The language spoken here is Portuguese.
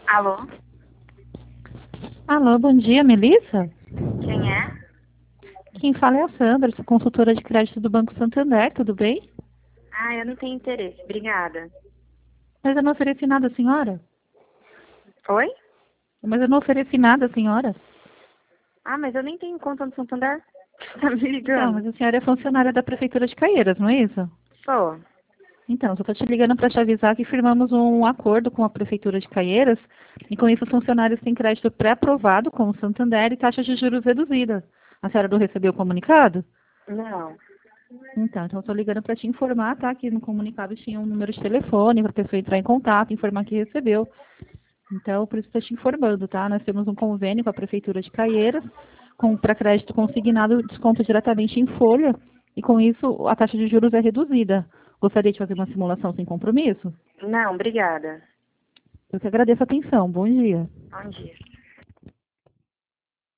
Alô? Alô, bom dia, Melissa? Quem é? Quem fala é a Sandra, sou consultora de crédito do Banco Santander, tudo bem? Ah, eu não tenho interesse. Obrigada. Mas eu não ofereci nada, senhora? Oi? Mas eu não ofereci nada, senhora? Ah, mas eu nem tenho conta no Santander. Você tá me Então, ligando? mas a senhora é funcionária da Prefeitura de Caieiras, não é isso? Sou. Então, só estou te ligando para te avisar que firmamos um acordo com a Prefeitura de Caieiras e com isso os funcionários têm crédito pré-aprovado com o Santander e taxa de juros reduzida. A senhora não recebeu o comunicado? Não. Então eu estou ligando para te informar, tá? Que no comunicado tinha um número de telefone para a pessoa entrar em contato, informar que recebeu. Então, por isso estou te informando, tá? Nós temos um convênio com a Prefeitura de Caieiras, para crédito consignado, desconto diretamente em folha, e com isso a taxa de juros é reduzida. Gostaria de fazer uma simulação sem compromisso? Não, obrigada. Eu que agradeço a atenção. Bom dia. Bom dia.